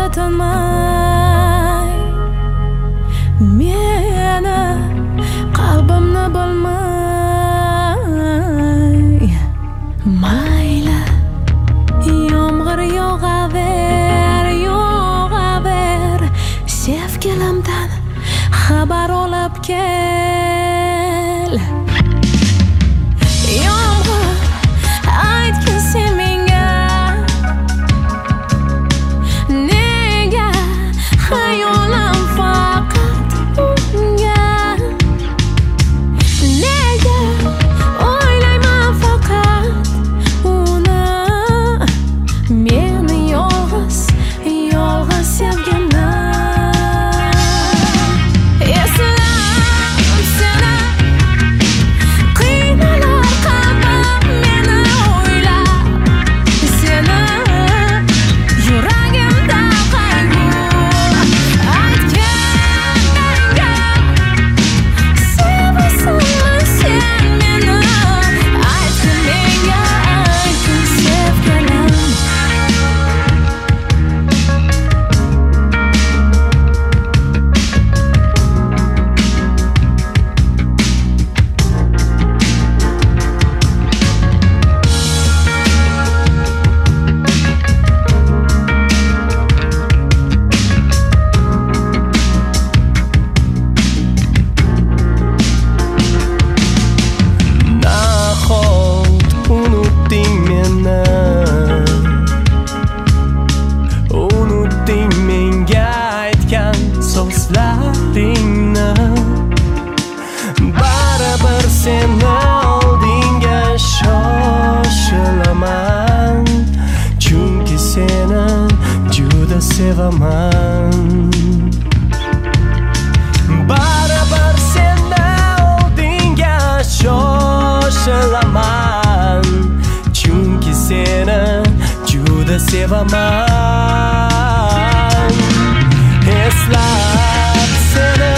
tinmay meni qalbimni bo'lmay mayli yomg'ir yog'aver sevgilimdan xabar olib kel. Yomg'ir aytgin sen menga nega xayolim faqat unga, nega o'ylayman faqat uni, meni yolg'iz sevgimni. Baribir seni oldinga shoshilaman, chunki seni juda sevaman. Baribir seni oldinga shoshilaman, chunki seni juda sevaman. Eslab seni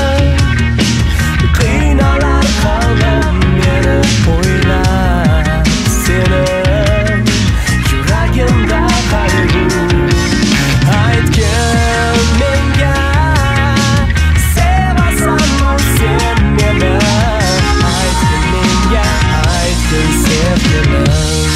qiynalar qalbim meni o'ylab seni, yuragimda qayg'u. Aytgin menga sevasanmi sen meni, aytgin menga, aytgin sevgilim.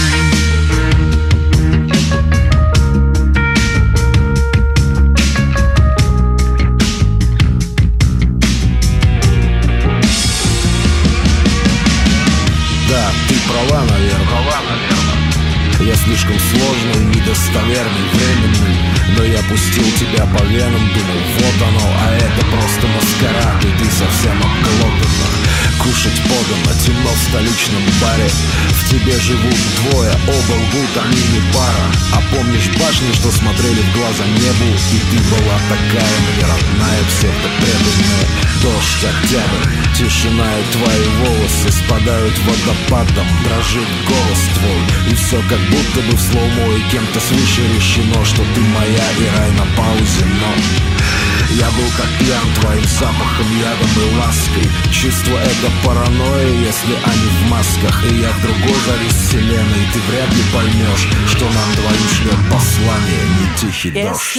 Ты права, наверное. Я слишком сложный, недостоверный, временный, но я пустил тебя по венам, думал, вот оно, а это просто маскарад, и ты совсем обглоблена. Кушать подано, темно в столичном баре, в тебе живут двое, оба лгут, они не пара. А помнишь башни, что смотрели в глаза небу, и ты была такая мне родная, всех-то преданная. Дождь, октябрь, тишина, и твои волосы спадают водопадом, дрожит голос твой, и все как будто бы в слоумо, и кем-то свыше решено, что ты моя, и рай на паузе, но я был как пьян твоим запахом, ядом и лаской. Чувство это паранойя, если они в масках, и я в другой заре вселенной, и ты вряд ли поймешь, что нам двоим шлет послание, не тихий дождь.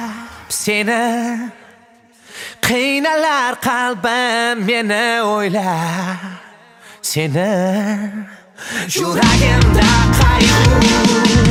Qiynalar qalbim meni o'ylab seni, yuragimda qayg'u.